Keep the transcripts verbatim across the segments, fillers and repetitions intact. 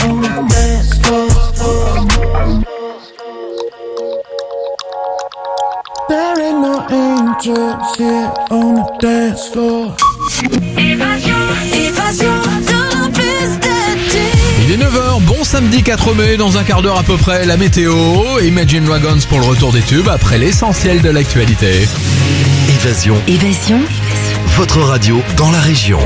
on the dance floor. There ain't no angels here on the dance floor. Évasion, évasion de la piste D J. Il est neuf heures, bon samedi quatre mai, dans un quart d'heure à peu près, la météo, Imagine Dragons pour le retour des tubes après l'essentiel de l'actualité. Évasion. Évasion. Votre radio dans la région.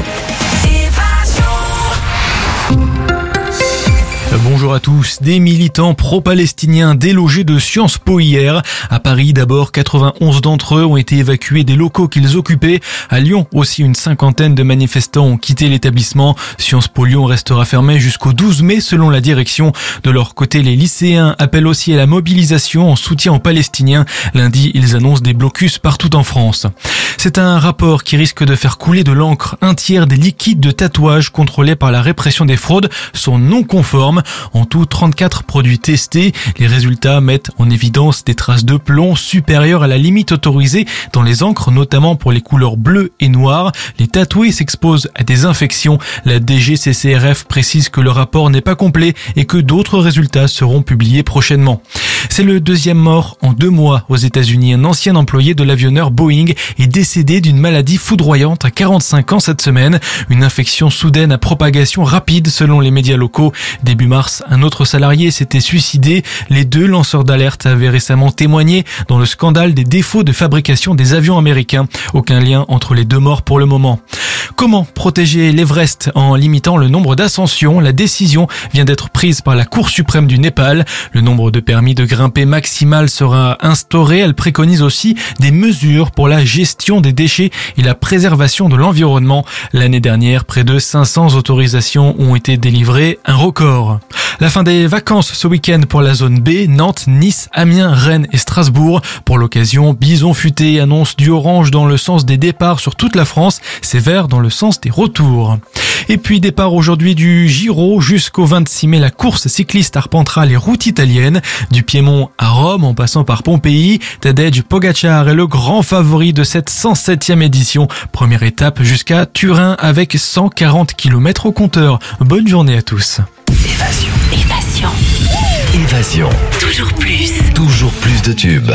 Bonjour à tous. Des militants pro-palestiniens délogés de Sciences Po hier. À Paris, d'abord, quatre-vingt-onze d'entre eux ont été évacués des locaux qu'ils occupaient. À Lyon, aussi, une cinquantaine de manifestants ont quitté l'établissement. Sciences Po Lyon restera fermé jusqu'au douze mai, selon la direction. De leur côté, les lycéens appellent aussi à la mobilisation en soutien aux Palestiniens. Lundi, ils annoncent des blocus partout en France. C'est un rapport qui risque de faire couler de l'encre. Un tiers des liquides de tatouage contrôlés par la répression des fraudes sont non conformes. En tout, trente-quatre produits testés. Les résultats mettent en évidence des traces de plomb supérieures à la limite autorisée dans les encres, notamment pour les couleurs bleues et noires. Les tatoués s'exposent à des infections. La D G C C R F précise que le rapport n'est pas complet et que d'autres résultats seront publiés prochainement. C'est le deuxième mort en deux mois aux États-Unis. Un ancien employé de l'avionneur Boeing est décédé d'une maladie foudroyante à quarante-cinq ans cette semaine. Une infection soudaine à propagation rapide selon les médias locaux. Début mars, un autre salarié s'était suicidé. Les deux lanceurs d'alerte avaient récemment témoigné dans le scandale des défauts de fabrication des avions américains. Aucun lien entre les deux morts pour le moment. Comment protéger l'Everest en limitant le nombre d'ascensions? La décision vient d'être prise par la Cour suprême du Népal. Le nombre de permis de grimper maximal sera instauré. Elle préconise aussi des mesures pour la gestion des déchets et la préservation de l'environnement. L'année dernière, près de cinq cents autorisations ont été délivrées, un record. La fin des vacances ce week-end pour la zone B, Nantes, Nice, Amiens, Rennes et Strasbourg. Pour l'occasion, Bison Futé annonce du orange dans le sens des départs sur toute la France, c'est vert dans le sens des retours. Et puis départ aujourd'hui du Giro jusqu'au vingt-six mai, la course cycliste arpentera les routes italiennes, du Piémont à Rome en passant par Pompéi. Tadej Pogacar est le grand favori de cette cent septième édition. Première étape jusqu'à Turin avec cent quarante kilomètres au compteur. Bonne journée à tous. Évasion. Évasion. Évasion. Toujours plus. Toujours plus de tubes.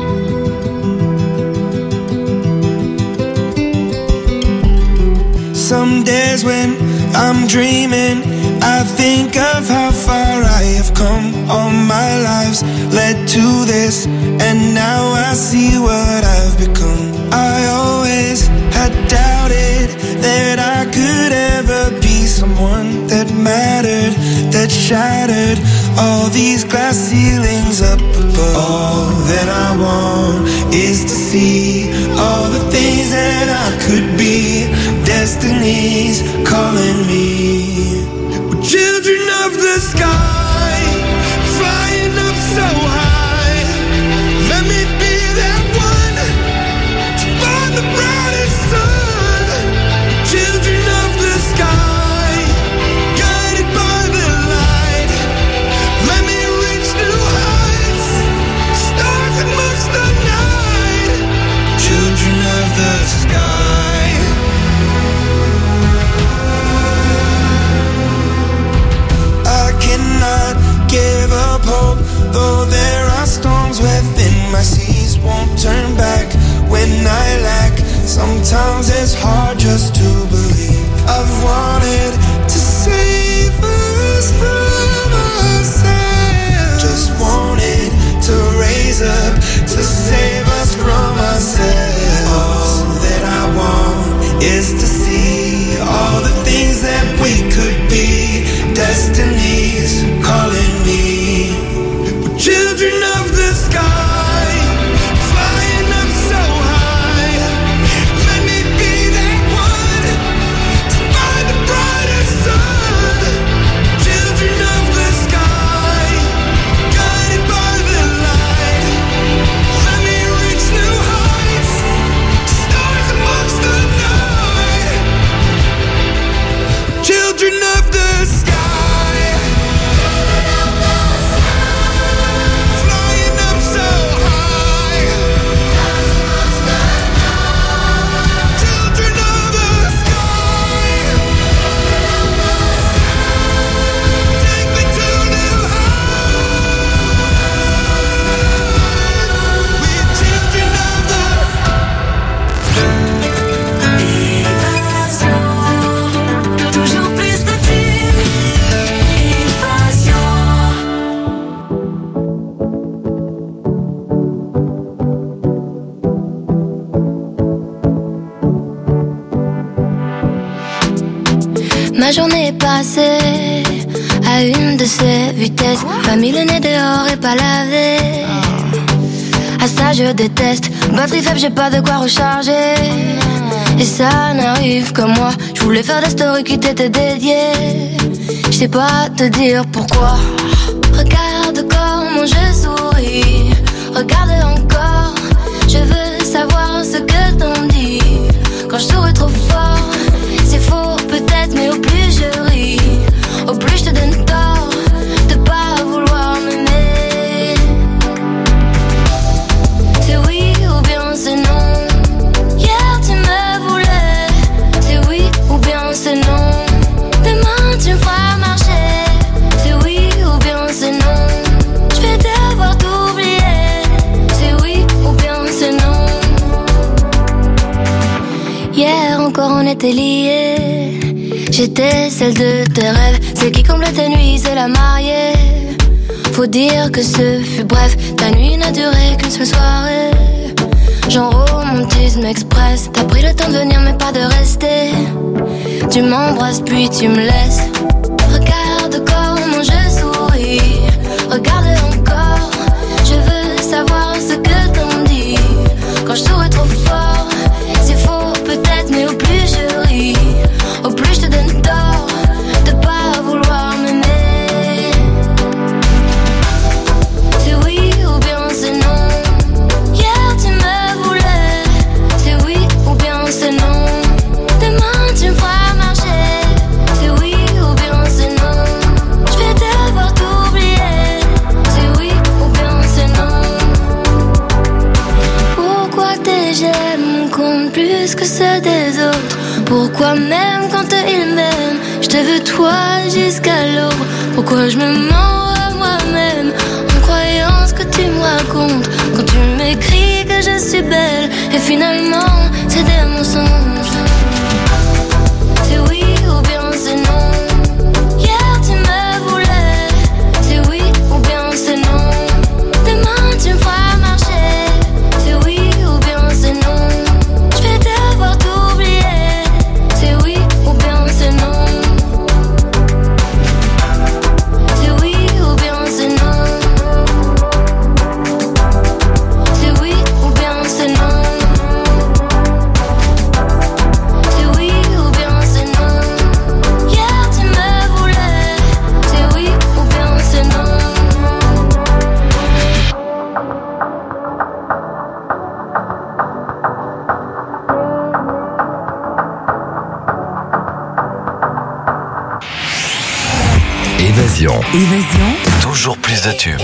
Some days when I'm dreaming, I think of how far I have come. All my lives led to this, and now I see what I've become. I always had doubted that I could ever be someone that mattered, that shattered all these glass ceilings up above. All that I want is to see all the things that I could be. Destiny's calling me. We're children of the sky, flying up so high. Let me be that one to find the brightest sun. Children of the sky, guided by the light. Let me reach new heights, stars amongst the night. Children of the sky. Give up hope, though there are storms within my seas. Won't turn back when I lack. Sometimes it's hard just to believe. I've wanted to save us from ourselves. Just wanted to raise up to save us from ourselves. All that I want is to see all the things that we could be. Destiny's calling me. We're children of the sky, flying up so high. Let me be that one to find the brightest sun. Children of the sky, guided by the light. Let me reach new heights, stars amongst the night. Children of the sky. passer à une de ces vitesses. Pas mis le nez dehors et pas lavé. À ça je déteste. Batterie faible, j'ai pas de quoi recharger. Et ça n'arrive que moi. Je voulais faire des stories qui t'étaient dédiées. Je sais pas te dire pourquoi. Regarde comment je souris. Regarde encore. Je veux savoir ce que t'en dis. Quand je souris trop fort, c'est faux peut-être, mais au plus je ris, au plus je te donne tort de pas vouloir m'aimer. C'est oui ou bien c'est non. Hier tu me voulais. C'est oui ou bien c'est non. Demain tu me feras marcher. C'est oui ou bien c'est non. Je vais devoir t'oublier. C'est oui ou bien c'est non. Hier encore on était liés. J'étais celle de tes rêves, celle qui comble tes nuits, c'est la mariée. Faut dire que ce fut bref, ta nuit n'a duré qu'une seule soirée. Genre romantisme express, t'as pris le temps de venir mais pas de rester. Tu m'embrasses puis tu me laisses. Regarde comment je souris. Regarde encore. Je veux savoir ce que t'en dis. Quand je souris trop fort, c'est faux peut-être, mais au plus je ris, au plus je te donne tort de pas vouloir m'aimer. C'est oui ou bien c'est non. Hier tu me voulais. C'est oui ou bien c'est non. Demain tu me feras marcher. C'est oui ou bien c'est non. Je vais devoir t'oublier. C'est oui ou bien c'est non. Pourquoi tes j'aime comptent plus que ceux des autres? Pourquoi même quand ils m'aiment, je te veux toi jusqu'à l'aube? Pourquoi je me mens à moi-même en croyant ce que tu me racontes? Quand tu m'écris que je suis belle et finalement c'est des mensonges. C'est oui ou bien c'est non. Hier tu me voulais. C'est oui ou bien c'est non. Demain tu me feras marcher. C'est oui ou bien c'est non. Je vais devoir t'oublier. C'est oui ou bien c'est non. C'est oui ou bien c'est non. C'est oui ou bien c'est non. C'est oui ou bien c'est non. Hier tu me voulais. C'est oui ou bien c'est non. Évasion. Évasion. Toujours plus de tubes.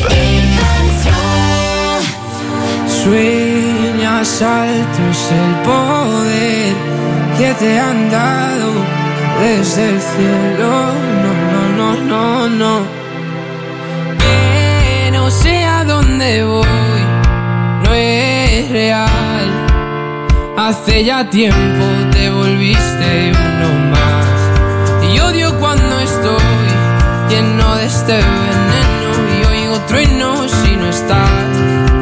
Sueñas alto es el poder que te han dado desde el cielo. No, no, no, no, no. Que no sé a dónde voy, no es real. Hace ya tiempo te volviste uno más. Y odio cuando estoy lleno de este veneno y oigo truenos si no estás.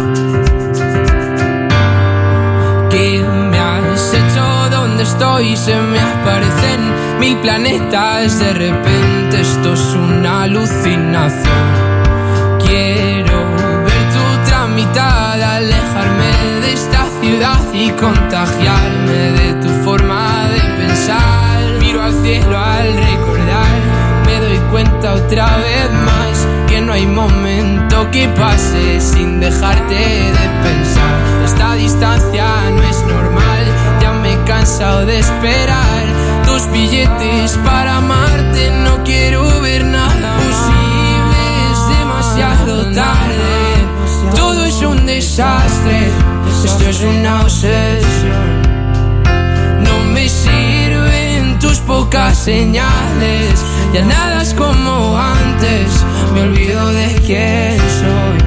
¿Qué me has hecho? ¿Dónde estoy? Se me aparecen mil planetas. De repente esto es una alucinación. Quiero ver tu tramitada, alejarme de esta ciudad y contagiarme de tu forma de pensar. Miro al cielo al recordar, me doy cuenta otra vez más que no hay momento que pase sin dejarte de pensar. Esta distancia no es normal, ya me he cansado de esperar tus billetes para amarte. No quiero ver nada posible, es demasiado tarde. Todo es un desastre, esto es una obsesión. No me sirven tus pocas señales, ya nada es como antes, me olvido de quién soy.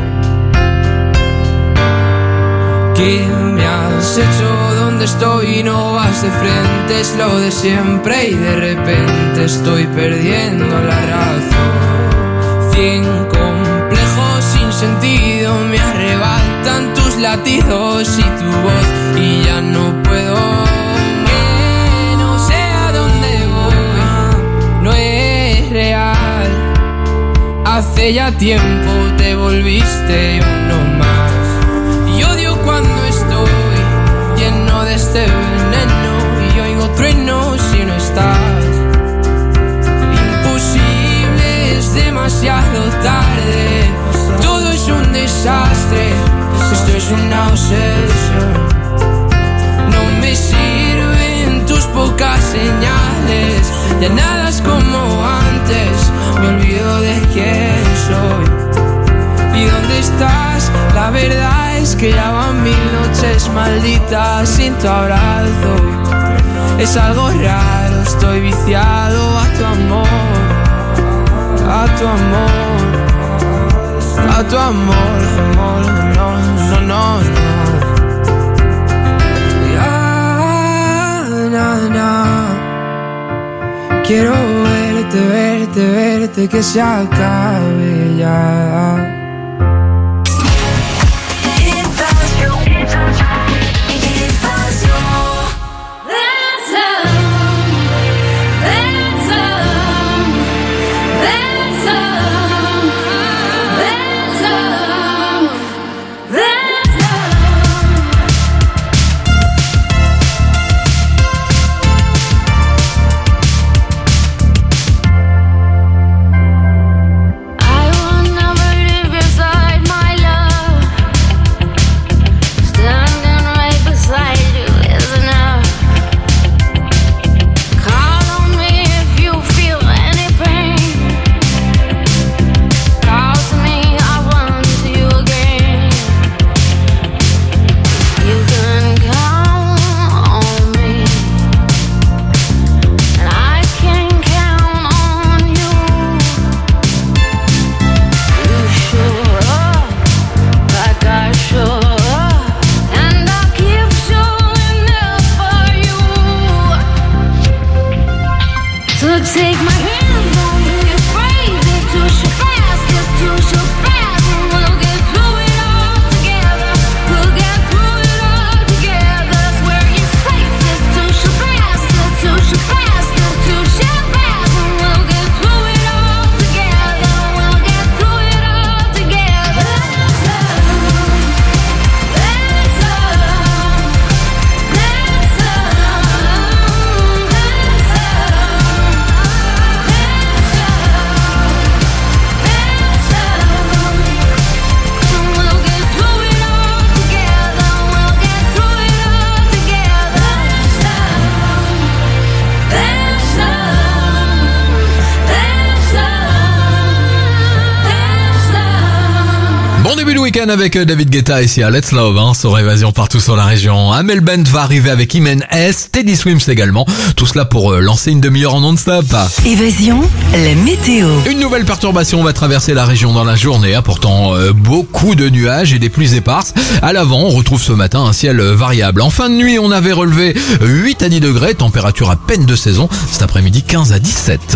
¿Qué me has hecho? ¿Dónde estoy? No vas de frente, es lo de siempre y de repente estoy perdiendo la razón. Cien complejos sin sentido me arrebatan tus latidos y tu voz y ya no puedo. Que no sé a dónde voy, no es Hace ya tiempo te volviste uno más. Y odio cuando estoy lleno de este veneno y oigo truenos si no estás. Imposible, es demasiado tarde. Todo es un desastre. Esto es una obsesión. No me sirven tus pocas señales. Ya nada es como antes. Me olvido de quién soy. ¿Y dónde estás? La verdad es que ya van mil noches malditas sin tu abrazo. Es algo raro, estoy viciado a tu amor. A tu amor. A tu amor, amor, no, no, no, no. Ya, na, na. Quiero verte, verte, verte, que se acabe ya. Week-end avec David Guetta ici à Let's Love, hein, sur Évasion partout sur la région. Amel Bent va arriver avec Imen S, Teddy Swims également. Tout cela pour euh, lancer une demi-heure en non-stop. Évasion, la météo. Une nouvelle perturbation va traverser la région dans la journée, apportant euh, beaucoup de nuages et des pluies éparses. À l'avant, on retrouve ce matin un ciel variable. En fin de nuit, on avait relevé huit à dix degrés, température à peine de saison. Cet après-midi, quinze à dix-sept.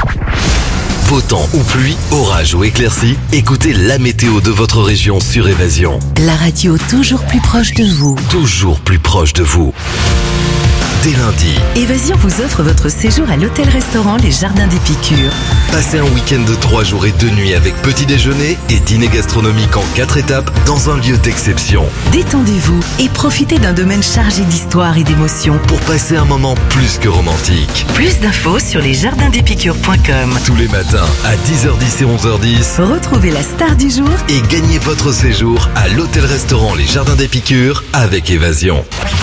Beau temps ou pluie, orage ou éclaircie, écoutez la météo de votre région sur Évasion. La radio toujours plus proche de vous. Toujours plus proche de vous. Dès lundi, Évasion vous offre votre séjour à l'hôtel-restaurant Les Jardins des Piqûres. passez un week-end de trois jours et deux nuits avec petit déjeuner et dîner gastronomique en quatre étapes dans un lieu d'exception. Détendez-vous et profitez d'un domaine chargé d'histoire et d'émotions. Pour passer un moment plus que romantique. Plus d'infos sur lesjardinspiqûres point com. Tous les matins à dix heures dix et onze heures dix. Retrouvez la star du jour Et gagnez votre séjour à l'hôtel-restaurant Les Jardins des Piqûres avec Évasion.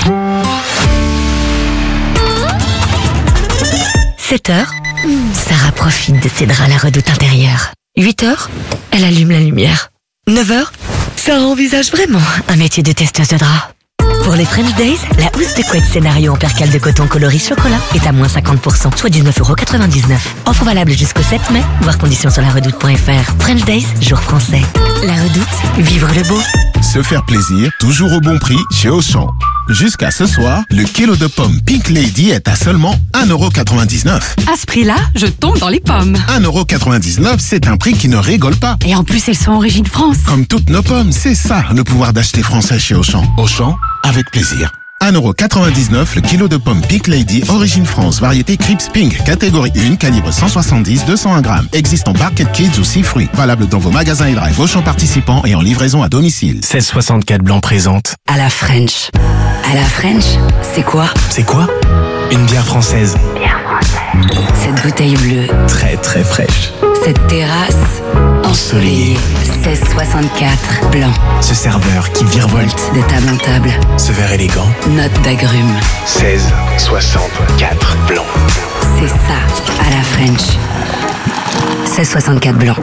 sept heures, Sarah profite de ses draps à la redoute intérieure. huit heures, elle allume la lumière. neuf heures, Sarah envisage vraiment un métier de testeuse de draps. Pour les French Days, la housse de couette scénario en percale de coton coloris chocolat est à moins cinquante pour cent, soit dix-neuf euros quatre-vingt-dix-neuf. Offre valable jusqu'au sept mai, voir conditions sur la redoute point f r. French Days, jour français. La redoute, vivre le beau. Se faire plaisir, toujours au bon prix chez Auchan. Jusqu'à ce soir, le kilo de pommes Pink Lady est à seulement un euro quatre-vingt-dix-neuf. À ce prix-là, je tombe dans les pommes. un euro quatre-vingt-dix-neuf, c'est un prix qui ne rigole pas. Et en plus, elles sont origine France. Comme toutes nos pommes, c'est ça, le pouvoir d'acheter français chez Auchan. Auchan, avec plaisir. un euro quatre-vingt-dix-neuf le kilo de pommes Pink Lady Origine France, variété Crips Pink, catégorie un, calibre cent soixante-dix à deux cent un grammes. Existe en Barquette Kids ou six fruits. Valable dans vos magasins et drive, vos champs participants et en livraison à domicile. seize soixante-quatre Blanc présente. À la French. À la French, c'est quoi? C'est quoi? Une bière française. Bière française. Cette bouteille bleue. Très très fraîche. Cette terrasse ensoleillée. seize soixante-quatre Blanc. Ce serveur qui virevolte de table en table. Ce verre élégant. Note d'agrumes. seize soixante-quatre Blanc. C'est ça, à la French. seize soixante-quatre Blanc.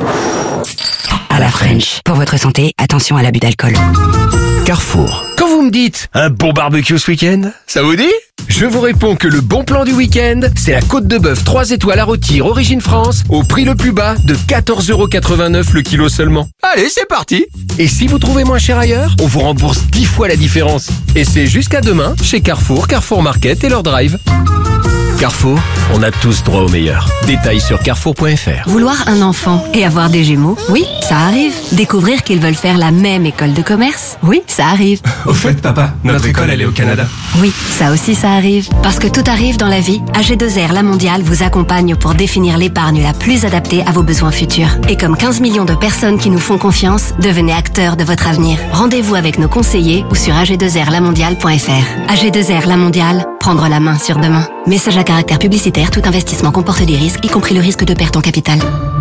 À la French. Pour votre santé, attention à l'abus d'alcool. Carrefour. Quand vous me dites un bon barbecue ce week-end, ça vous dit? Je vous réponds que le bon plan du week-end, c'est la côte de bœuf trois étoiles à rôtir Origine France au prix le plus bas de quatorze euros quatre-vingt-neuf le kilo seulement. Allez, c'est parti! Et si vous trouvez moins cher ailleurs, on vous rembourse dix fois la différence. Et c'est jusqu'à demain chez Carrefour, Carrefour Market et leur drive. Carrefour, on a tous droit au meilleur. Détails sur carrefour point f r. Vouloir un enfant et avoir des jumeaux, oui, ça arrive. Découvrir qu'ils veulent faire la même école de commerce, oui, ça arrive. Au fait, papa, notre école, elle est au Canada. Oui, ça aussi, ça arrive. Parce que tout arrive dans la vie, A G deux R La Mondiale vous accompagne pour définir l'épargne la plus adaptée à vos besoins futurs. Et comme quinze millions de personnes qui nous font confiance, devenez acteurs de votre avenir. Rendez-vous avec nos conseillers ou sur a g deux r la mondiale point f r. A G deux R La Mondiale, prendre la main sur demain. Message à caractère publicitaire, tout investissement comporte des risques, y compris le risque de perte en capital.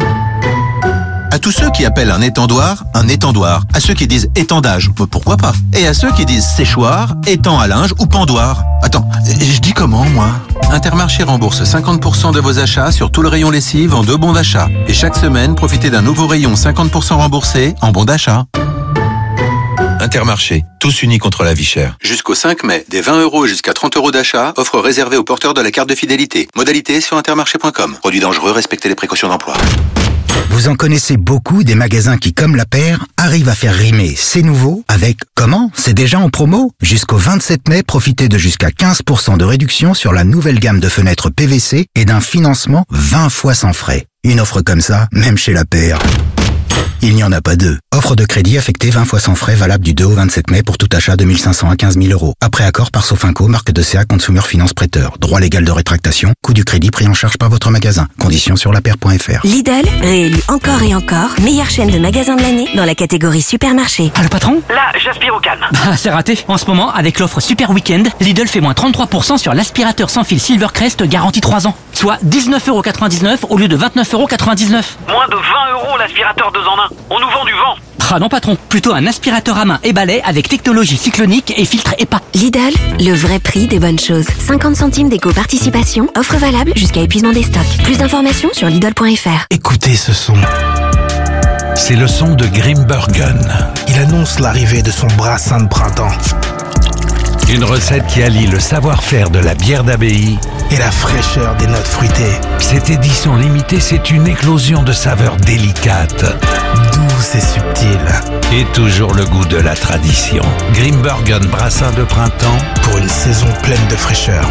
À tous ceux qui appellent un étendoir, un étendoir. À ceux qui disent étendage, pourquoi pas. Et à ceux qui disent séchoir, étang à linge ou pendoir. Attends, je dis comment, moi? Intermarché rembourse cinquante pour cent de vos achats sur tout le rayon lessive en deux bons d'achat. Et chaque semaine, profitez d'un nouveau rayon cinquante pour cent remboursé en bons d'achat. Intermarché, tous unis contre la vie chère. Jusqu'au cinq mai, des vingt euros jusqu'à trente euros d'achat, offre réservée aux porteurs de la carte de fidélité. Modalité sur intermarché point com. Produit dangereux, respectez les précautions d'emploi. Vous en connaissez beaucoup des magasins qui, comme la paire, arrivent à faire rimer c'est nouveau avec comment? C'est déjà en promo? Jusqu'au vingt-sept mai, profitez de jusqu'à quinze pour cent de réduction sur la nouvelle gamme de fenêtres P V C et d'un financement vingt fois sans frais. Une offre comme ça, même chez la paire, il n'y en a pas deux. Offre de crédit affectée vingt fois sans frais, valable du deux au vingt-sept mai pour tout achat de mille cinq cents à quinze mille euros. Après accord par Sofinco, marque de C A Consumer Finance Prêteur. Droit légal de rétractation, coût du crédit pris en charge par votre magasin. Conditions sur la paire point f r. Lidl, réélu encore et encore, meilleure chaîne de magasins de l'année dans la catégorie supermarché. Ah, le patron? Là, j'aspire au calme. Bah, c'est raté. En ce moment, avec l'offre Super Weekend, Lidl fait moins trente-trois pour cent sur l'aspirateur sans fil Silvercrest garantie trois ans. Soit dix-neuf euros quatre-vingt-dix-neuf au lieu de vingt-neuf euros quatre-vingt-dix-neuf. Moins de vingt euros l'aspirateur deux en un. On nous vend du vent. Ah non patron, plutôt un aspirateur à main et balai avec technologie cyclonique et filtre E P A. Lidl, le vrai prix des bonnes choses. cinquante centimes d'éco-participation, offre valable jusqu'à épuisement des stocks. Plus d'informations sur lidl point f r. Écoutez ce son. C'est le son de Grimbergen. Il annonce l'arrivée de son brassin de printemps. Une recette qui allie le savoir-faire de la bière d'abbaye et la fraîcheur des notes fruitées. Cette édition limitée, c'est une éclosion de saveurs délicates, douces et subtiles. Et toujours le goût de la tradition. Grimbergen brassin de printemps pour une saison pleine de fraîcheur.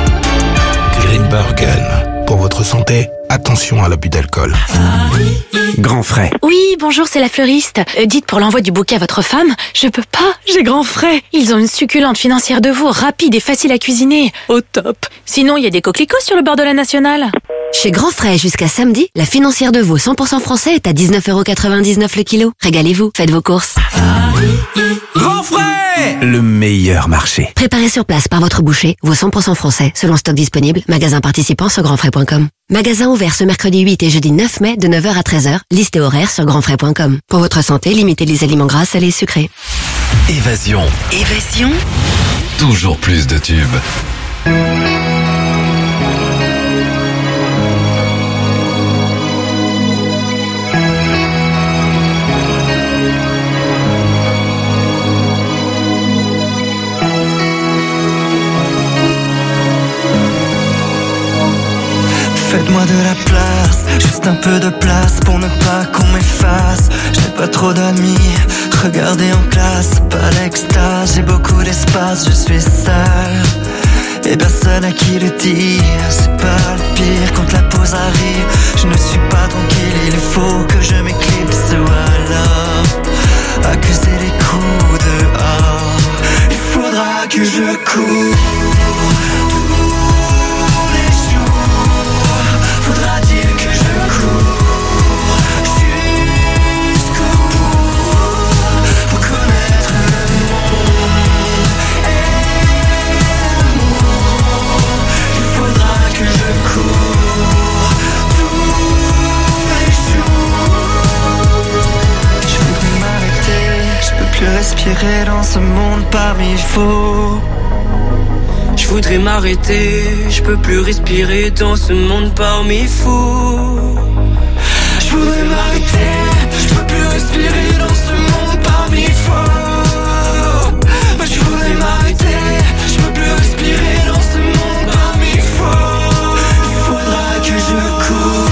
Grimbergen. Pour votre santé, attention à l'abus d'alcool. Grand frais. Oui, bonjour, c'est la fleuriste. Euh, dites pour l'envoi du bouquet à votre femme, je peux pas, j'ai grand frais. Ils ont une succulente financière de veau, rapide et facile à cuisiner. Au top. Sinon, il y a des coquelicots sur le bord de la Nationale. Chez Grand Frais, jusqu'à samedi, la financière de veau cent pour cent français est à dix-neuf euros quatre-vingt-dix-neuf le kilo. Régalez-vous, faites vos courses. Grand frais! Le meilleur marché. Préparé sur place par votre boucher, veau cent pour cent français, selon stock disponible, magasin participant sur grand frais point com. Magasin ouvert ce mercredi huit et jeudi neuf mai de neuf heures à treize heures, liste et horaire sur grand frais point com. Pour votre santé, limitez les aliments gras, salés et sucrés. Évasion. Évasion. Toujours plus de tubes. Faites-moi de la place, juste un peu de place pour ne pas qu'on m'efface. J'ai pas trop d'amis, regardez en classe, pas l'extase. J'ai beaucoup d'espace, je suis seul et personne à qui le dire. C'est pas le pire quand la pause arrive. Je ne suis pas tranquille, il faut que je m'éclipse ou alors accuser les coups dehors. Il faudra que je cours. respirer dans ce monde parmi faux. Je voudrais m'arrêter, je peux plus respirer dans ce monde parmi fous. Je voudrais m'arrêter, je peux plus respirer dans ce monde parmi faux. Je voudrais m'arrêter, je peux plus respirer dans ce monde parmi faux. Il faudra que je cours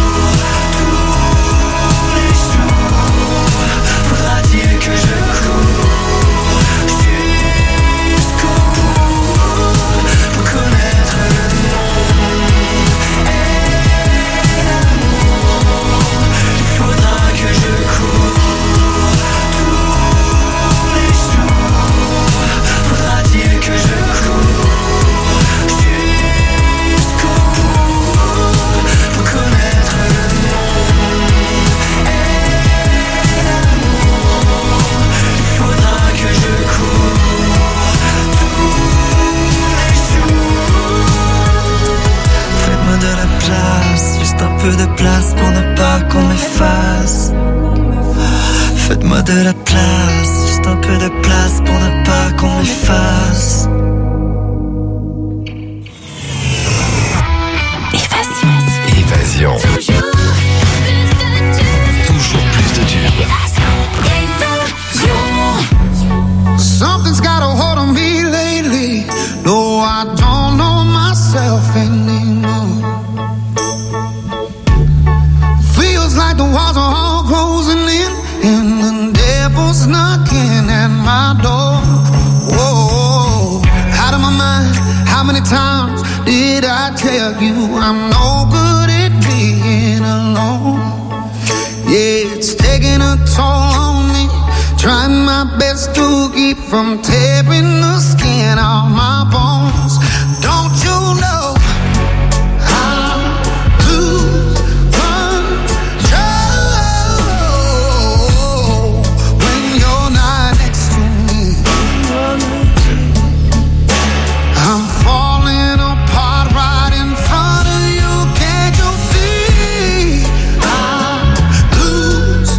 tous les jours. Faudra-t-il que je cours jusqu'au bout pour connaître le monde et l'amour. Il faudra que je cours tous les jours. Faudra-t-il que je cours jusqu'au bout pour connaître le monde et l'amour. Il faudra que je cours tous les jours. Faites-moi de la place, juste un peu de place pour ne pas qu'on m'efface. Faites-moi de la place, juste un peu de place pour ne pas qu'on m'efface. Évasion. Toujours plus de tubes. Something's got a hold on me lately. No, I don't know myself anymore. Feels like the walls are all closing in, and the devil's knocking at my door. Whoa, out of my mind. How many times did I tell you I'm no good at being alone? Yeah, it's taking a toll on me. Trying my best to keep from tearing the skin off my bones. Don't you know I lose control when you're not next to me? I'm falling apart right in front of you. Can't you see? I lose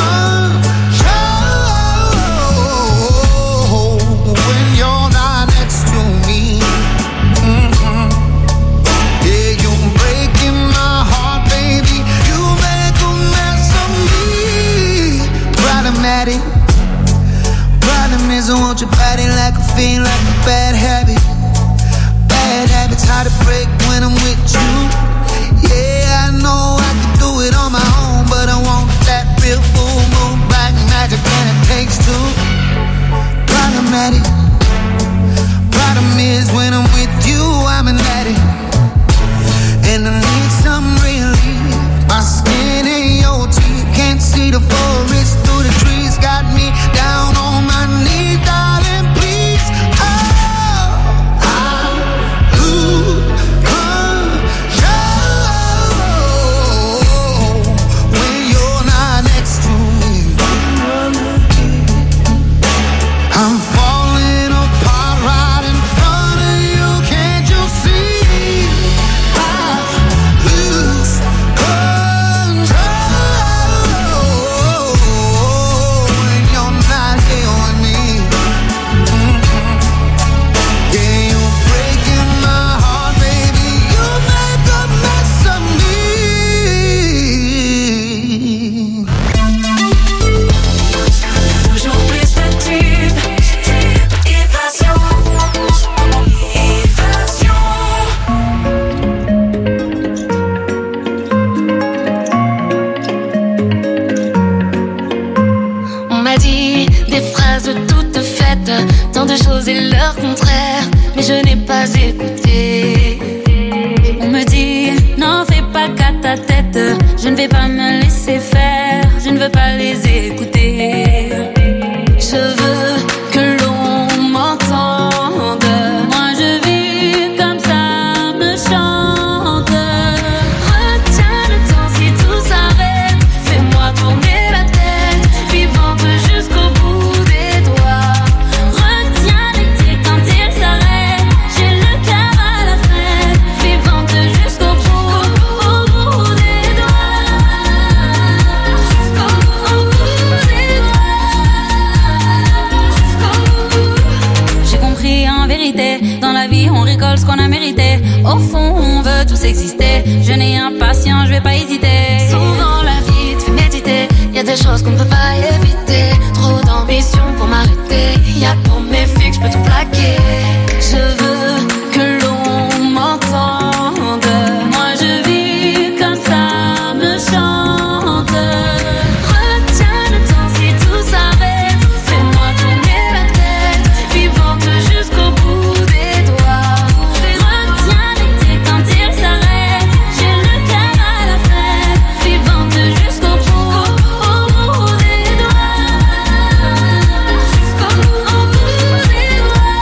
control when you're not next to me. Mm-hmm. Yeah, you're breaking my heart, baby. You make a mess of me. Problematic. Problem is I want your body like a fiend, like a bad habit. Bad habits hard to break when I'm with you. Yeah, I know I can do it on my own, but I want that real full moon black magic, and it takes two. Problematic. Problem is when I'm with you, I'm an addict, and I need some relief. My skin ain't your teeth, can't see the forest through the trees. Got me down on my knees, darling, please. Oh, I lose control when you're not next to me. I'm falling apart right in front of you. Can't you see? I lose control when you're not here with me. Mm-hmm. Yeah, you're breaking my heart, baby. You make a mess of me. Toujours plus de tubes. Évasion. Évasion. On m'a dit des phrases toutes faites, tant de choses et leur contraire, mais je n'ai pas écouté. On me dit, n'en fais pas qu'à ta tête, je ne vais pas me laisser faire, je ne veux pas les écouter. Je veux que l'on m'entende, moi je vis comme ça me chante. Retiens le temps si tout s'arrête, fais-moi tourner la tête, vivante jusqu'au bout des doigts. Retiens l'été quand il s'arrête, j'ai le cœur à la fête, vivante jusqu'au bout, au bout des doigts. exister. Jeune et impatient, je vais pas hésiter. Souvent la vie te fait méditer. Y a des choses qu'on ne peut pas éviter. Trop d'ambition pour m'arrêter. Y a pour mes filles que je peux tout plaquer. Je veux que l'on m'entende. Moi je vis comme ça me chante. Retiens le temps si tout s'arrête. Fais-moi tourner la tête. Vivante jusqu'au bout des doigts. Retiens l'été quand il s'arrête. J'ai le cœur à la fête. Vivante jusqu'au bout, au bout des doigts. Jusqu'au bout, au bout des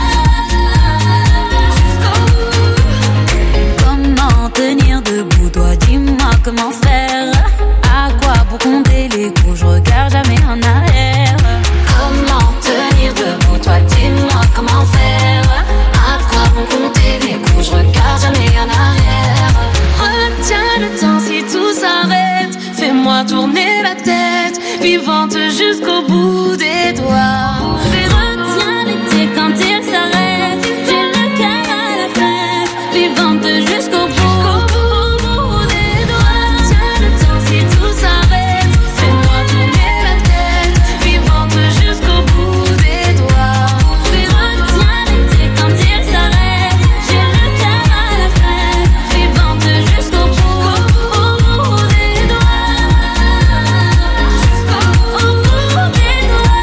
doigts. Comment tenir debout, toi dis-moi comment faire. À quoi pour compter les coups, je regarde jamais en arrière. Comment tenir debout, toi dis-moi comment faire. À quoi pour compter les coups, je regarde jamais en arrière. Retiens le temps si tout s'arrête. Fais-moi tourner la tête. Vivante jusqu'au bout des doigts. Retiens l'été quand il s'arrête. J'ai le cœur à la fête. Vivante jusqu'au bout, au bout des doigts. Retiens le temps si tout s'arrête. Fais-moi tourner la tête. Vivante jusqu'au bout des doigts. Retiens l'été quand il s'arrête. J'ai le cœur à la fête. Vivante jusqu'au bout, au bout des doigts. Jusqu'au bout, au bout des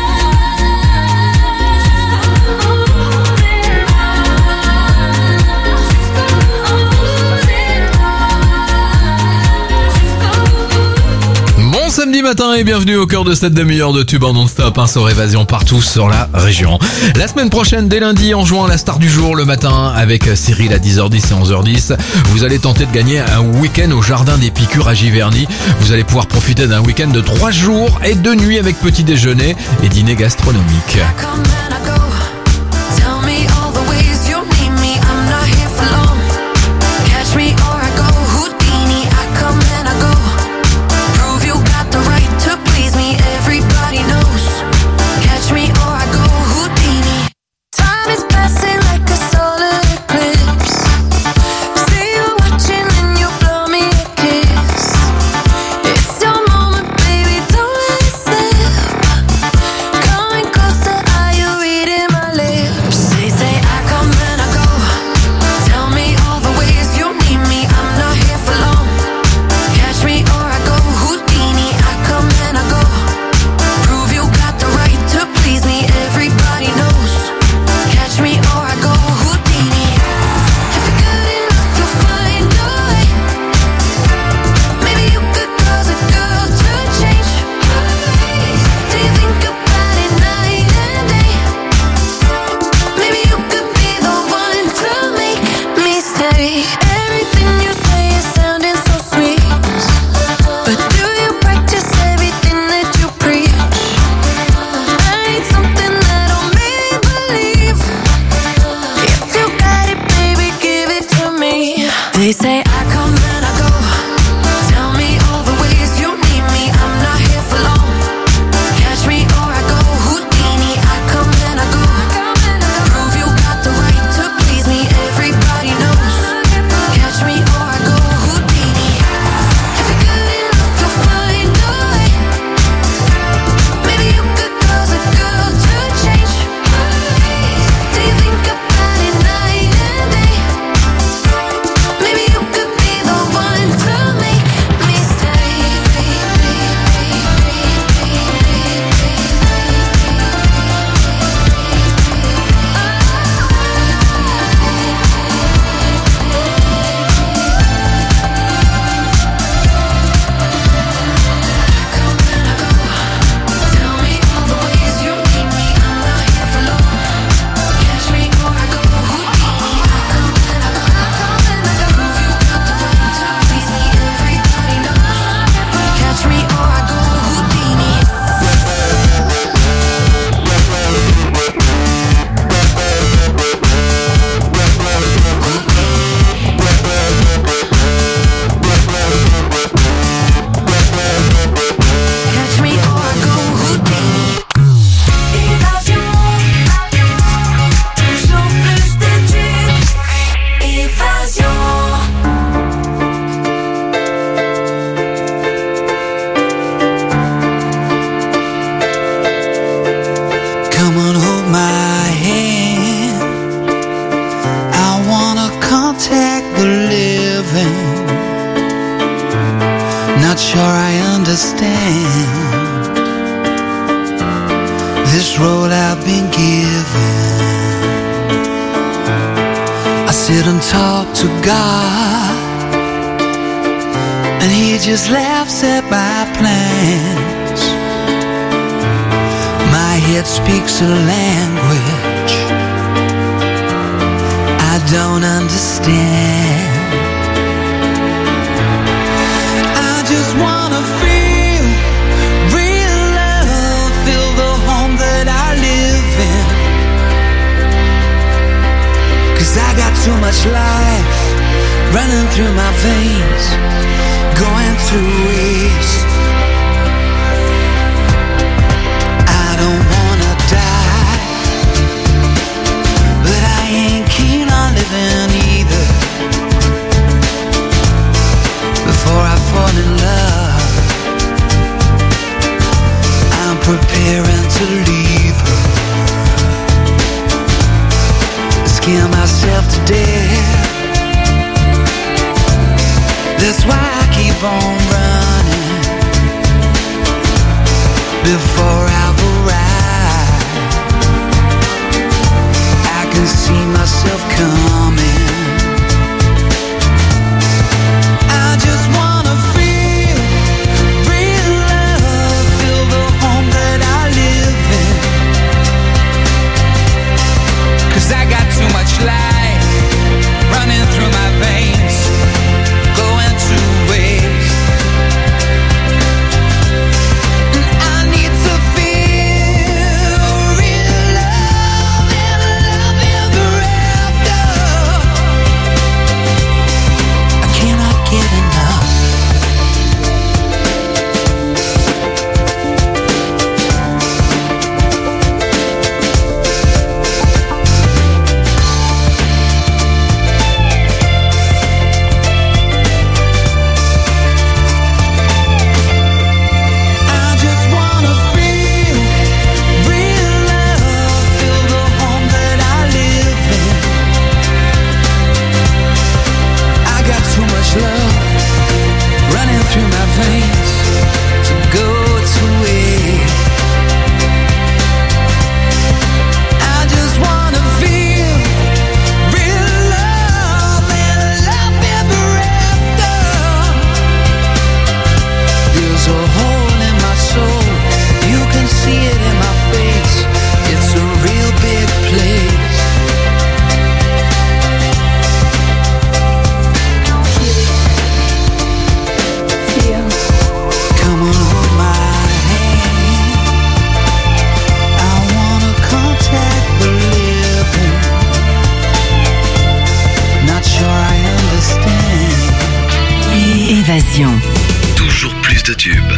Bon samedi matin et bienvenue au cœur de cette demi-heure de tube en non-stop, un sort évasion partout sur la région. La semaine prochaine, dès lundi, en jouant à la star du jour le matin avec Cyril à dix heures dix et onze heures dix, vous allez tenter de gagner un week-end au jardin des Piqûres à Giverny. Vous allez pouvoir profiter d'un week-end de trois jours et deux nuits avec petit déjeuner et dîner gastronomique. Tell me all the ways you need me. I'm not here for long. Catch me or I go Houdini. I come and I go. Prove you got the right to please me. Everybody knows. Catch me or I go Houdini. Time is passing like a solar eclipse. See you watching and you blow me a kiss. It's your moment, baby. Don't let it slip. Coming closer, are you ready? talk to God, and He just laughs at my plans. My head speaks a language I don't understand. I just wanna feel real love, feel the home that I live in. 'Cause I got too much life running through my veins, going to waste. I don't wanna die, but I ain't keen on living either. Before I fall in love, I'm preparing to leave her. Scare myself to death. That's why I keep on running before I've arrived. I can see myself coming. I just wanna feel real love, feel the home that I live in. 'Cause I got too much life running through my veins, going to waste. And I need to feel real love and love ever after. I cannot get enough. Love running through my veins to go to waste. I just wanna feel real love and love ever after. There's a hole in my soul, you can see it in my face. It's a real big place. Évasion. Toujours plus de tubes.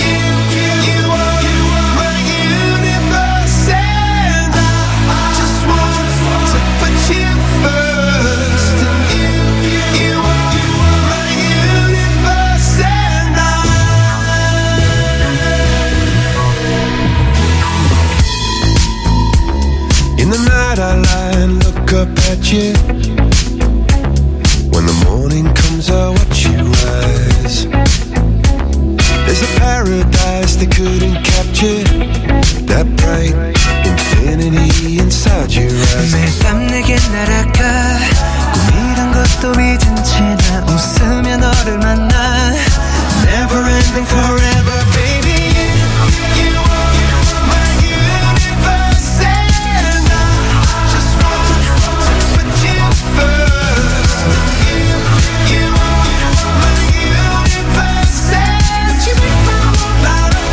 In the night I lie and look up at you. When the morning comes I watch you rise. There's a paradise they couldn't capture. That bright infinity inside your eyes. 매일 밤 내게 날아가 꿈이란 것도 잊은 채 나 웃으며 너를 만나. Never ending forever baby. You are my universe and I just want to put you first. You, you are my universe and you make my whole light up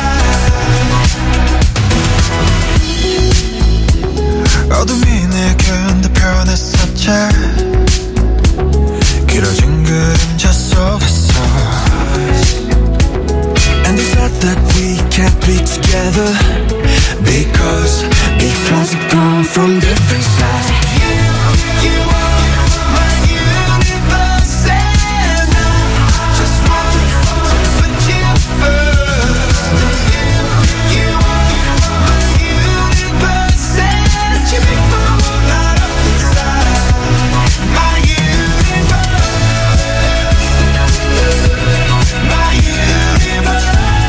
inside. 어둠이 내겐 더 변했었지. 길어진 그림자 속에서. And they thought that we can't be together because because we come from different sides. You, you are my universe and I just want to put you first. You, you are my universe and you make my whole light up inside. My universe, my universe.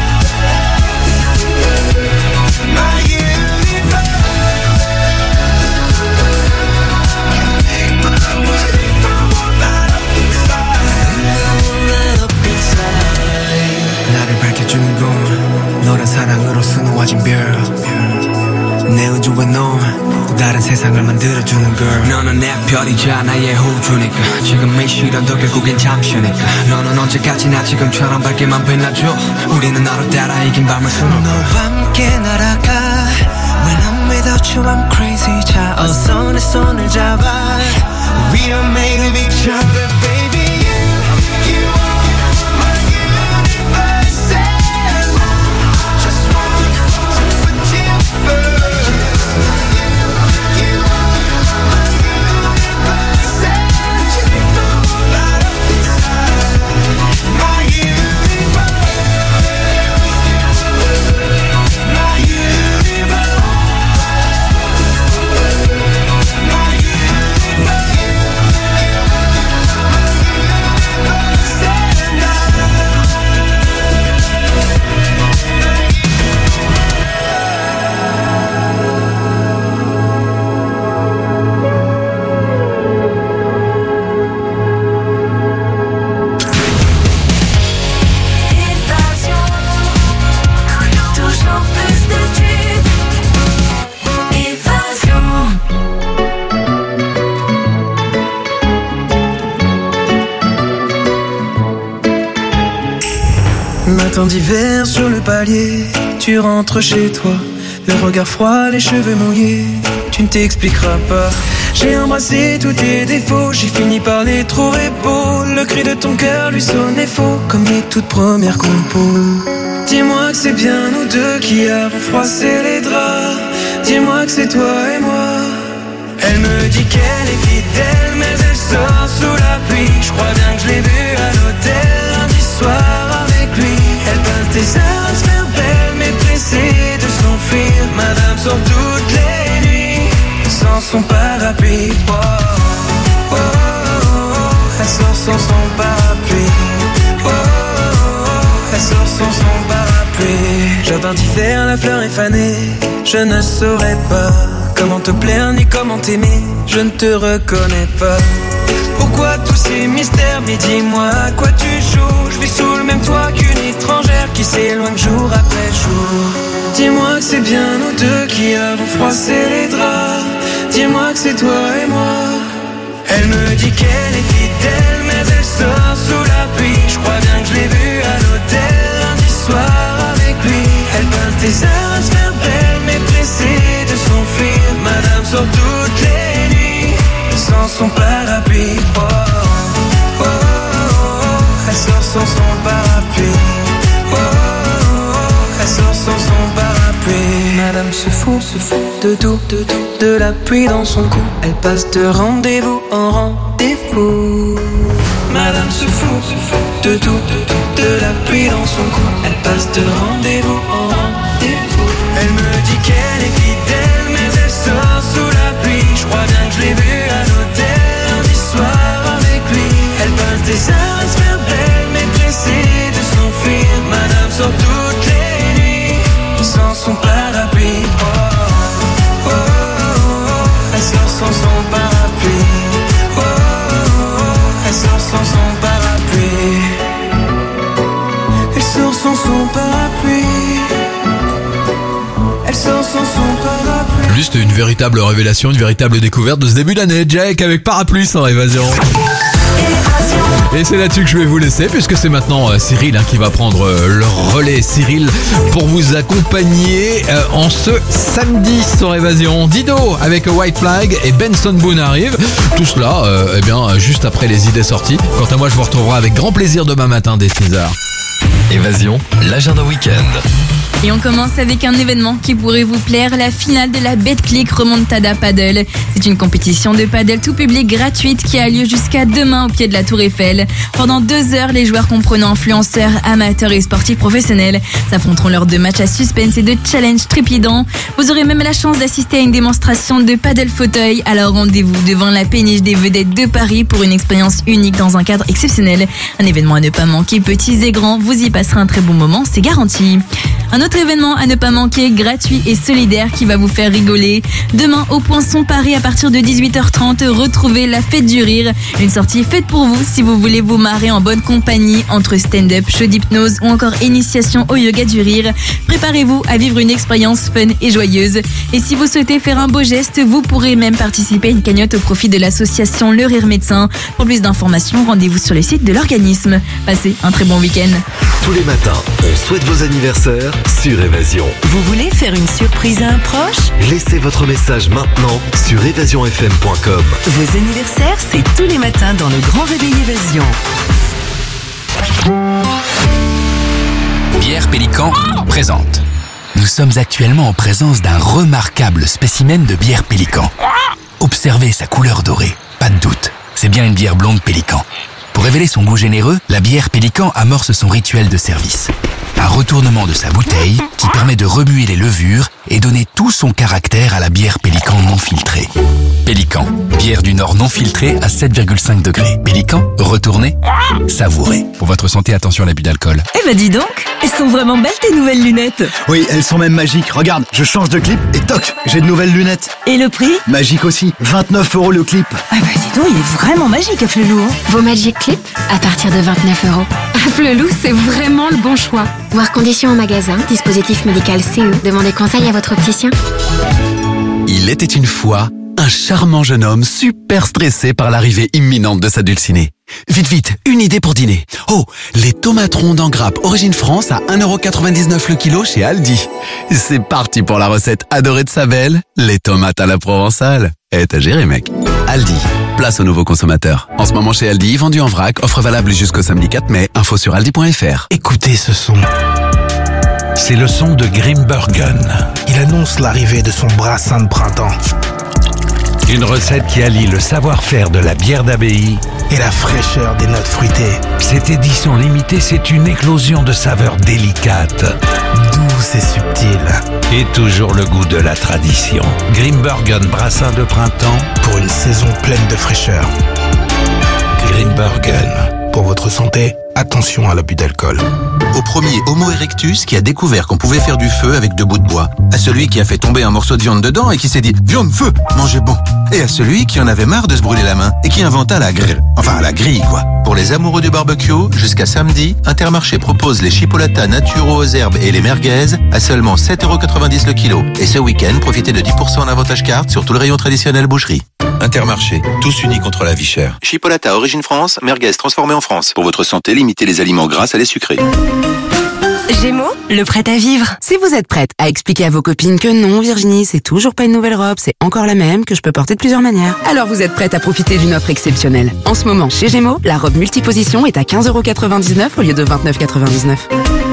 My universe. 다른 사랑으로 수놓아진 별 내 우주에 넌 또 다른 세상을 만들어주는 girl 너는 내 별이자 나의 호주니까 지금 이 시련도 결국엔 잠시니까 너는 언제까지나 지금처럼 밝게만 빛나줘 우리는 너를 따라 이긴 밤을 수놓아 너와 함께 날아가 When I'm without you I'm crazy 자 어서 내 손을 잡아 We are made of each other baby Matin d'hiver sur le palier, tu rentres chez toi, le regard froid, les cheveux mouillés, tu ne t'expliqueras pas. J'ai embrassé tous tes défauts, j'ai fini par les trouver beaux. Le cri de ton cœur lui sonnait faux, comme les toutes premières compos. Dis-moi que c'est bien nous deux qui avons froissé les draps. Dis-moi que c'est toi et moi. Elle me dit qu'elle est fidèle, mais elle sort sous la pluie. Je crois bien que je l'ai vue à l'hôtel lundi soir avec lui. Elle passe des heures à se faire belle, mais pressée de s'enfuir. Madame sort toutes les nuits sans son parapluie. Oh, oh, oh, oh. Elle sort sans son parapluie. Oh, oh, oh. Elle sort sans son parapluie. Jardin d'hiver, la fleur est fanée. Je ne saurais pas comment te plaire ni comment t'aimer. Je ne te reconnais pas. Pourquoi tous ces mystères? Mais dis-moi à quoi tu joues. Je vis sous le même toit qu'une étrangère qui s'éloigne jour après jour. Dis-moi que c'est bien nous deux qui avons froissé les draps. Dis-moi que c'est toi et moi. Elle me dit qu'elle est fidèle, mais elle sort sous la pluie. Je crois bien que je l'ai vue à l'hôtel lundi soir avec lui. Elle passe des heures à se faire belle, mais pressée de s'enfuir. Madame sort toutes les nuits sans son parapluie. Oh, oh, oh, oh. Elle sort sans son parapluie. Oh, oh, oh. Elle sort sans son parapluie. Madame se fout, se fout de tout, de tout, de la pluie dans son cou. Elle passe de rendez-vous en rendez-vous. Madame se fout, se fout de tout, de tout, de la pluie dans son cou. Elle passe de rendez-vous en rendez-vous. Elle me dit qu'elle est fidèle, mais elle sort sous la pluie. Je crois bien que je l'ai vue à l'hôtel lundi soir avec lui. Elle passe des heures à se faire belle, mais pressée de s'enfuir. Madame sort toutes les nuits sans son parapluie. Oh, oh, oh, oh. Elle sort sans son parapluie. Oh, oh, oh. Elle sort sans son parapluie. Elle sort sans son parapluie. Elle sort sans son parapluie. Lui, c'était une véritable révélation, une véritable découverte de ce début d'année. Jack avec Parapluie sans Évasion. Et c'est là-dessus que je vais vous laisser, puisque c'est maintenant euh, Cyril hein, qui va prendre euh, le relais. Cyril pour vous accompagner euh, en ce samedi sur Évasion. Dido avec White Flag et Benson Boone arrive. Tout cela, euh, eh bien, juste après les idées sorties. Quant à moi, je vous retrouverai avec grand plaisir demain matin dès six heures. Évasion, l'agenda week-end. Et on commence avec un événement qui pourrait vous plaire, la finale de la Betclic Remontada Paddle. C'est une compétition de paddle tout public gratuite qui a lieu jusqu'à demain au pied de la Tour Eiffel. Pendant deux heures, les joueurs comprenant influenceurs, amateurs et sportifs professionnels s'affronteront lors de matchs à suspense et de challenges trépidants. Vous aurez même la chance d'assister à une démonstration de paddle fauteuil. Alors rendez-vous devant la péniche des vedettes de Paris pour une expérience unique dans un cadre exceptionnel. Un événement à ne pas manquer, petits et grands, vous y passerez un très bon moment, c'est garanti. Un autre Autre événement à ne pas manquer, gratuit et solidaire qui va vous faire rigoler. Demain, au Poinçon Paris, à partir de dix-huit heures trente, retrouvez la fête du rire. Une sortie faite pour vous si vous voulez vous marrer en bonne compagnie entre stand-up, show d'hypnose ou encore initiation au yoga du rire. Préparez-vous à vivre une expérience fun et joyeuse. Et si vous souhaitez faire un beau geste, vous pourrez même participer à une cagnotte au profit de l'association Le Rire Médecin. Pour plus d'informations, rendez-vous sur le site de l'organisme. Passez un très bon week-end. Tous les matins, on souhaite vos anniversaires sur Évasion. Vous voulez faire une surprise à un proche? Laissez votre message maintenant sur évasion f m point com. Vos anniversaires, c'est tous les matins dans le Grand Réveil Évasion. Bière Pélican présente. Nous sommes actuellement en présence d'un remarquable spécimen de bière Pélican. Observez sa couleur dorée, pas de doute, c'est bien une bière blonde Pélican. Pour révéler son goût généreux, la bière Pélican amorce son rituel de service. Un retournement de sa bouteille qui permet de remuer les levures et donner tout son caractère à la bière Pélican non filtrée. Pélican, bière du Nord non filtrée à sept virgule cinq degrés. Pélican, retournez, savourez. Pour votre santé, attention à l'abus d'alcool. Eh bah dis donc, elles sont vraiment belles tes nouvelles lunettes. Oui, elles sont même magiques. Regarde, je change de clip et toc, j'ai de nouvelles lunettes. Et le prix? Magique aussi, vingt-neuf euros le clip. Ah bah dis donc, il est vraiment magique à Flelou. Hein. Vos Magic Clip à partir de vingt-neuf euros. À Flelou, c'est vraiment le bon choix. Voir conditions en magasin, dispositif médical C E. Demandez conseil à votre opticien. Il était une fois un charmant jeune homme super stressé par l'arrivée imminente de sa dulcinée. Vite, vite, une idée pour dîner. Oh, les tomates rondes en grappe Origine France à un euro quatre-vingt-dix-neuf le kilo chez Aldi. C'est parti pour la recette adorée de sa belle, les tomates à la provençale. Eh, t'as géré, mec. Aldi, place aux nouveaux consommateurs. En ce moment chez Aldi, vendu en vrac, offre valable jusqu'au samedi quatre mai, info sur aldi point f r. Écoutez ce son. C'est le son de Grimbergen. Il annonce l'arrivée de son brassin de printemps. Une recette qui allie le savoir-faire de la bière d'abbaye et la fraîcheur des notes fruitées. Cette édition limitée, c'est une éclosion de saveurs délicates, douces et subtiles. Et toujours le goût de la tradition. Grimbergen brassin de printemps pour une saison pleine de fraîcheur. Grimbergen. Pour votre santé, attention à l'abus d'alcool. Au premier Homo erectus qui a découvert qu'on pouvait faire du feu avec deux bouts de bois. À celui qui a fait tomber un morceau de viande dedans et qui s'est dit « Viande, feu, mangez bon !» Et à celui qui en avait marre de se brûler la main et qui inventa la grille. Enfin, la grille, quoi. Pour les amoureux du barbecue, jusqu'à samedi, Intermarché propose les chipolatas naturaux aux herbes et les merguez à seulement sept euros quatre-vingt-dix le kilo. Et ce week-end, profitez de dix pour cent en avantage carte sur tout le rayon traditionnel boucherie. Intermarché, tous unis contre la vie chère. Chipolata Origine France, merguez transformée en France. Pour votre santé, limitez les aliments gras à les sucrés. Gémeaux, le prêt à vivre. Si vous êtes prête à expliquer à vos copines que non, Virginie, c'est toujours pas une nouvelle robe, c'est encore la même, que je peux porter de plusieurs manières, alors vous êtes prête à profiter d'une offre exceptionnelle. En ce moment, chez Gémeaux, la robe multiposition est à quinze euros quatre-vingt-dix-neuf au lieu de vingt-neuf euros quatre-vingt-dix-neuf.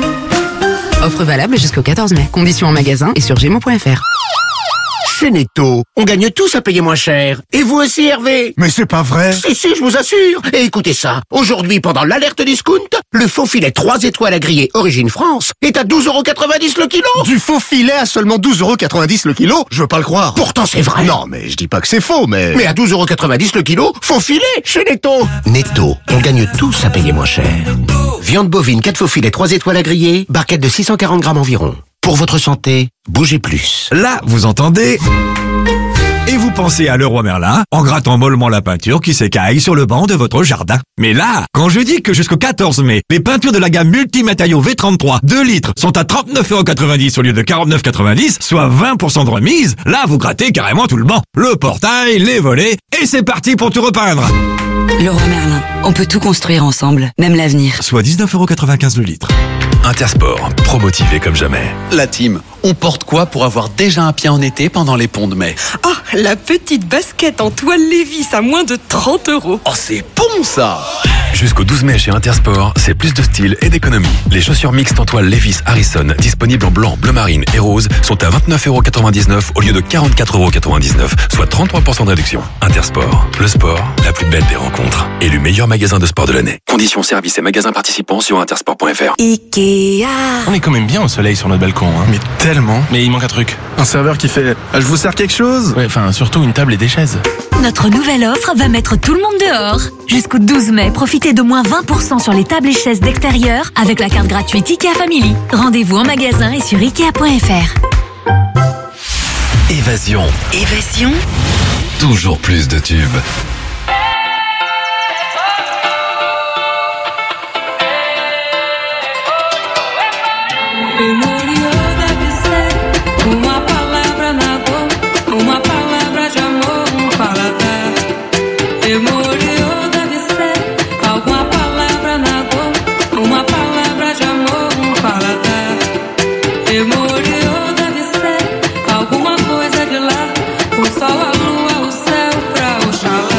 Offre valable jusqu'au quatorze mai. Conditions en magasin et sur gémeaux point f r. Chez Netto, on gagne tous à payer moins cher. Et vous aussi, Hervé? Mais c'est pas vrai. Si, si, je vous assure. Et écoutez ça. Aujourd'hui, pendant l'alerte discount, le faux filet trois étoiles à griller Origine France est à douze euros quatre-vingt-dix le kilo. Du faux filet à seulement douze euros quatre-vingt-dix le kilo? Je veux pas le croire. Pourtant, c'est vrai. Non, mais je dis pas que c'est faux, mais... Mais à douze euros quatre-vingt-dix le kilo, faux filet chez Netto. Netto, on gagne tous à payer moins cher. Viande bovine, quatre faux filets, trois étoiles à griller, barquette de six cent quarante grammes environ. Pour votre santé, bougez plus. Là, vous entendez? Et vous pensez à Leroy Merlin en grattant mollement la peinture qui s'écaille sur le banc de votre jardin. Mais là, quand je dis que jusqu'au quatorze mai, les peintures de la gamme multimatériaux V trente-trois deux litres sont à trente-neuf euros quatre-vingt-dix au lieu de quarante-neuf euros quatre-vingt-dix, soit vingt pour cent de remise, là vous grattez carrément tout le banc. Le portail, les volets, et c'est parti pour tout repeindre. Leroy Merlin, on peut tout construire ensemble, même l'avenir. Soit dix-neuf euros quatre-vingt-quinze le litre. Intersport, pro-motivé comme jamais. La team, on porte quoi pour avoir déjà un pied en été pendant les ponts de mai? Ah, la petite basket en toile Lévis à moins de trente euros. Oh, c'est bon ça! Jusqu'au douze mai chez Intersport, c'est plus de style et d'économie. Les chaussures mixtes en toile Levi's Harrison, disponibles en blanc, bleu marine et rose, sont à vingt-neuf euros quatre-vingt-dix-neuf au lieu de quarante-quatre euros quatre-vingt-dix-neuf, soit trente-trois pour cent de réduction. Intersport, le sport, la plus belle des rencontres. Élu meilleur magasin de sport de l'année. Conditions, services et magasins participants sur intersport point f r. Ikea. On est quand même bien au soleil sur notre balcon, hein. Mais tellement. Mais il manque un truc. Un serveur qui fait « Je vous sers quelque chose ?» Ouais, enfin, surtout une table et des chaises. Notre nouvelle offre va mettre tout le monde dehors. Jusqu'au douze mai, profitez d'au moins vingt pour cent sur les tables et chaises d'extérieur avec la carte gratuite IKEA Family. Rendez-vous en magasin et sur ikea point f r. Évasion. Évasion. Toujours plus de tubes. Uma palavra na boca, uma palavra de amor, um paladar. Demorou, deve ser alguma palavra na boca, uma palavra de amor, um paladar. Demorou, deve ser alguma coisa de lá, o sol, a lua, o céu pra Oxalá.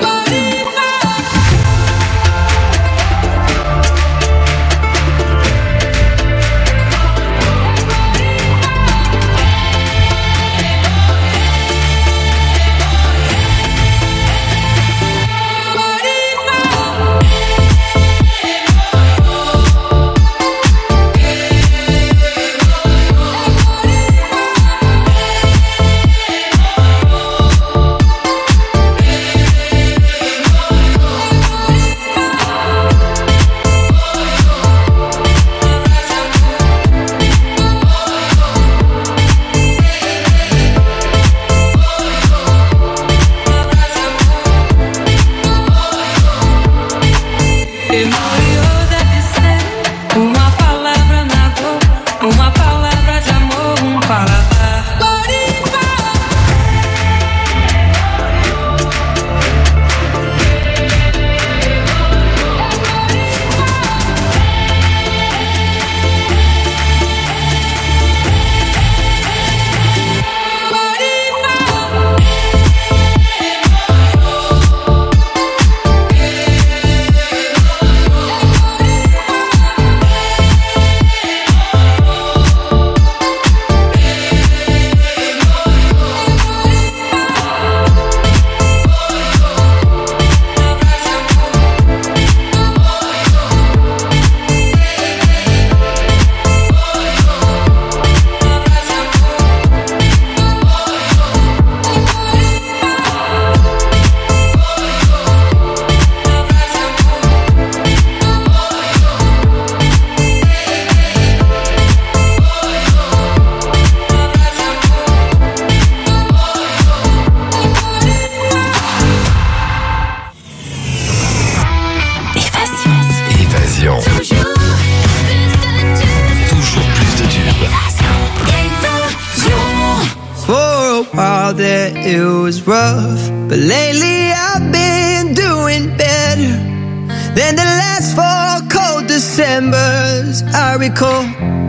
while that it was rough. But lately I've been doing better than the last four cold Decembers I recall.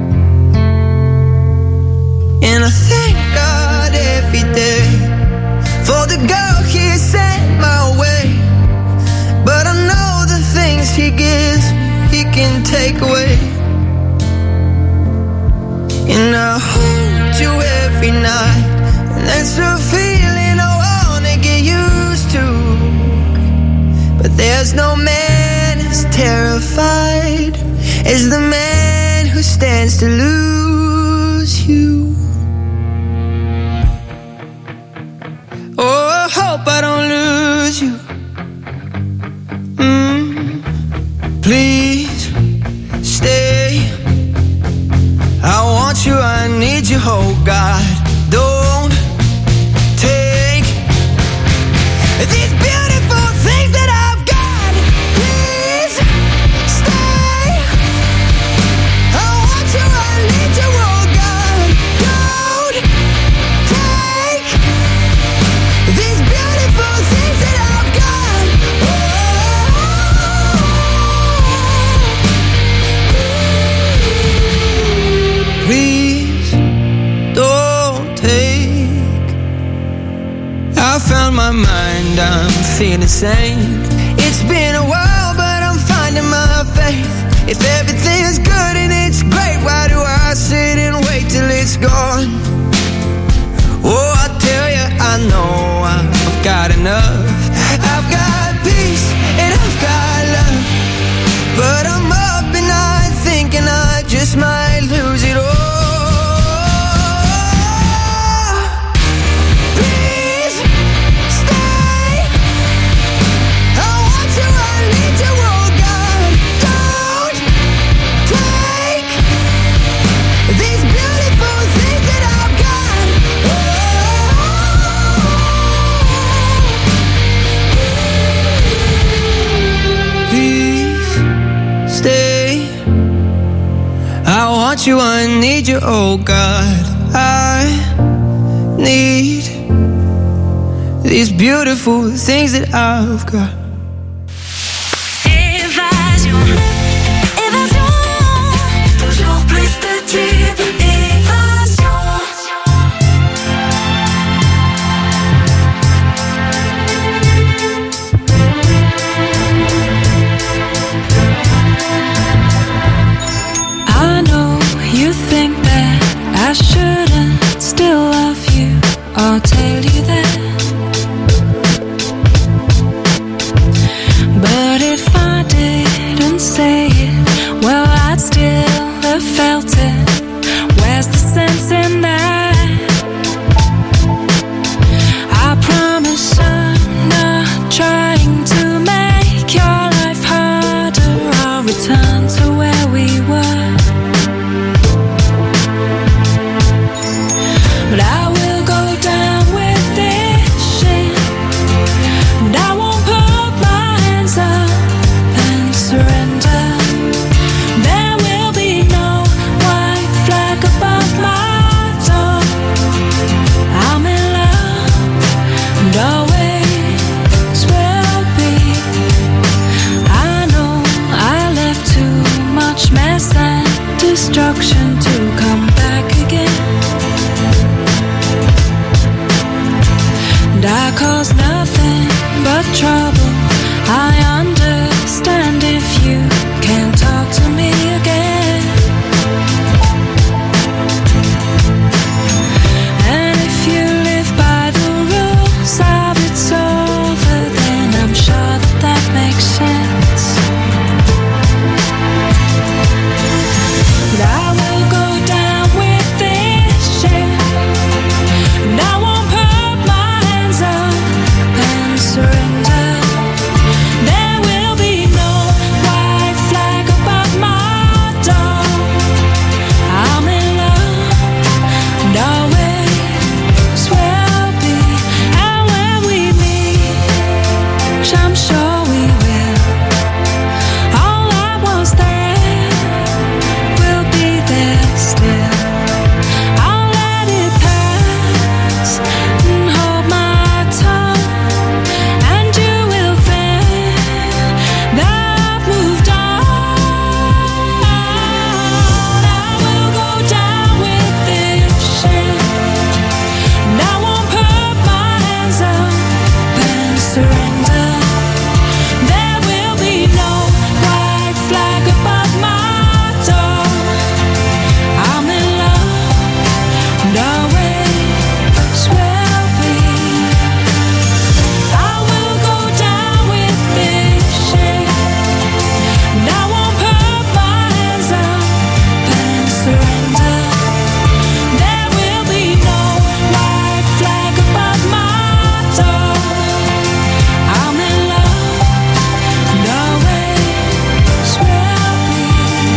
And I thank God every day for the girl He sent my way. But I know the things He gives He can take away. And I hold you every night, and that's a feeling I wanna get used to. But there's no man as terrified as the man who stands to lose you. Oh, I hope I don't lose you. Mm, please stay. I want you, I need you, oh God. Don't take these beautiful things that I've got. Please stay. I want you, I need you, oh God. Don't take these beautiful things that I've got. Oh, please don't take. I found my mind, I'm feeling sane. It's been a while, but I'm finding my faith. If everything's good and it's great, why do I sit and wait till it's gone? Oh, I tell you, I know I've got enough. I've got peace and I've got love, but I'm up and I'm thinking I just might lose it all. Please stay. want you, I need you, oh God. I need these beautiful things that I've got. Évasion, évasion, toujours plus de tubes. Évasion. I know you think that I shouldn't still love you or tell you that. But if I didn't say it, well, I'd still have felt it. Where's the sense in that? I promise I'm not trying to make your life harder. I'll return to where we were. But I will go down with this shit, and I won't put my hands up and surrender. There will be no white flag above my door. I'm in love and always will be. I know I left too much mess and destruction to come back again. And I cause nothing but trouble. I understand if you can't talk to me again. And if you live by the rules of it's over, then I'm sure that that makes sense. But I will go down with this shit, and I won't put my hands up and surrender. There will be no white flag above my door. I'm in love and always will be. And when we meet, which I'm sure we will, all I was there will be there still. I'll let it pass and hold my tongue, and you will think that I've moved on. I will go down with this shit, and I won't put my hands up and surrender. There will be no white flag above my door. I'm in love and always will be. I will go down with this shit, and I won't put my hands up and surrender. There will be no white flag above my door. I'm in love and always will be.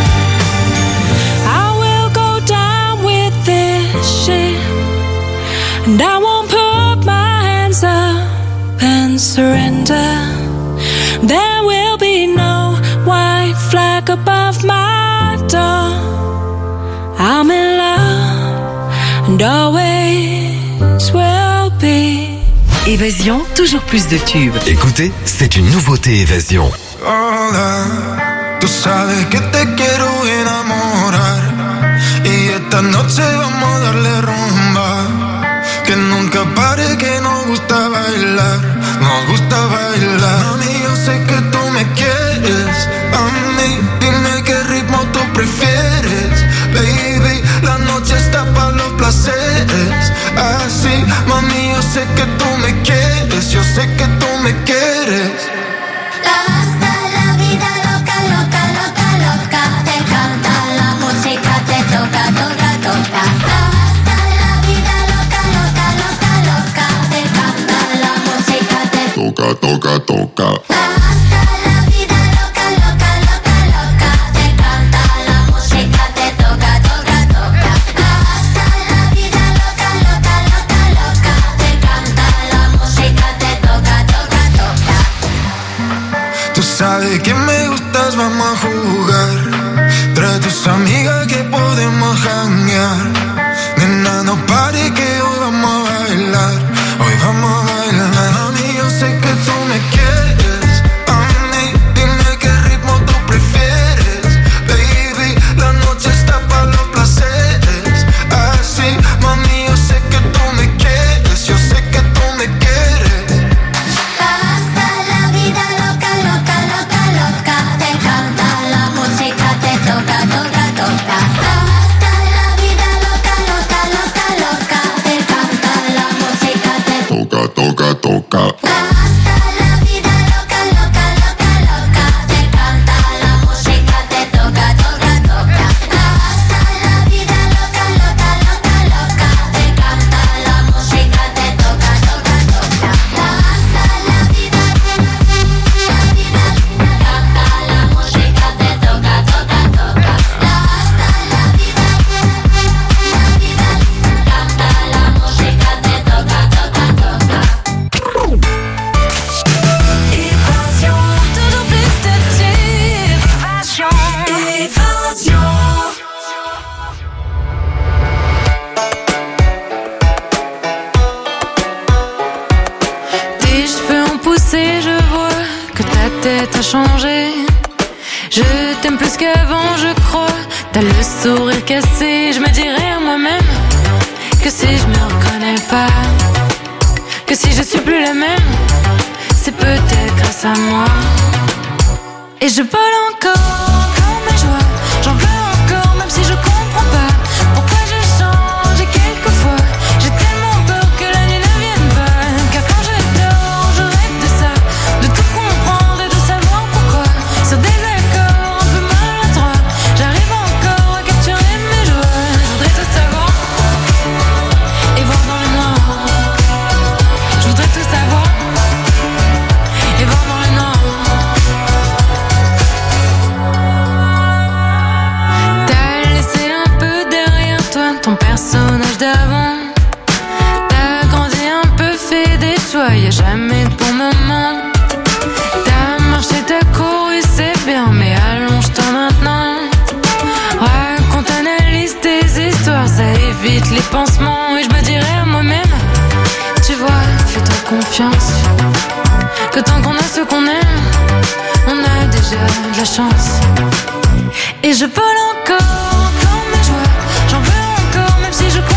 I will go down with this shit, and I won't put my hands up and surrender. There will be no white flag above my door. I'm in love and always will be. Évasion, toujours plus de tubes. Écoutez, c'est une nouveauté Évasion. Hola, tú sabes que te quiero enamorar y esta noche vamos a darle rumba, que nunca pare, que nos gusta bailar, nos gusta bailar. Mami, yo sé que tú me quieres, a mí dime qué ritmo tú prefieres, baby, la noche está para los placeres, así, mami, yo sé que tú me quieres, yo sé que tú me quieres. Hasta la vida loca, loca, loca, loca. Te canta la música, te toca, toca, toca. Hasta la vida loca, loca, loca, loca. Te canta la música, te Toca, toca, toca. Hasta la vida loca, loca, loca, loca. Te canta la música, te toca, toca, toca. Hasta la vida loca, loca, loca, loca. Te canta la música, te toca, toca, toca. Tú sabes que me gustas, vamos a jugar. Trae tus amigas que podemos changé. Je t'aime plus qu'avant, je crois. T'as le sourire cassé. Je me dirais à moi-même que si je me reconnais pas, que si je suis plus la même, c'est peut-être grâce à moi. Et je vole encore, encore mes joies. J'en veux encore, même si je comprends pas pourquoi je change. Et quelquefois, j'ai tellement peur que la nuit ne vienne pas. Car quand je dors, je rêve de ça, de tout comprendre et de savoir pourquoi. Sur des accords un peu maladroits, j'arrive encore à capturer mes joies. Je voudrais tout savoir et voir dans le noir. Je voudrais tout savoir et voir dans le noir. Ton personnage d'avant, t'as grandi un peu, fait des choix, y'a jamais de bon moment. T'as marché, t'as couru, c'est bien, mais allonge-toi maintenant. Raconte, analyse tes histoires, ça évite les pansements. Et je me dirais à moi-même, tu vois, fais-toi confiance, que tant qu'on a ce qu'on aime, on a déjà de la chance. Et je vole encore, encore mes joies. J'en veux encore, même si je crois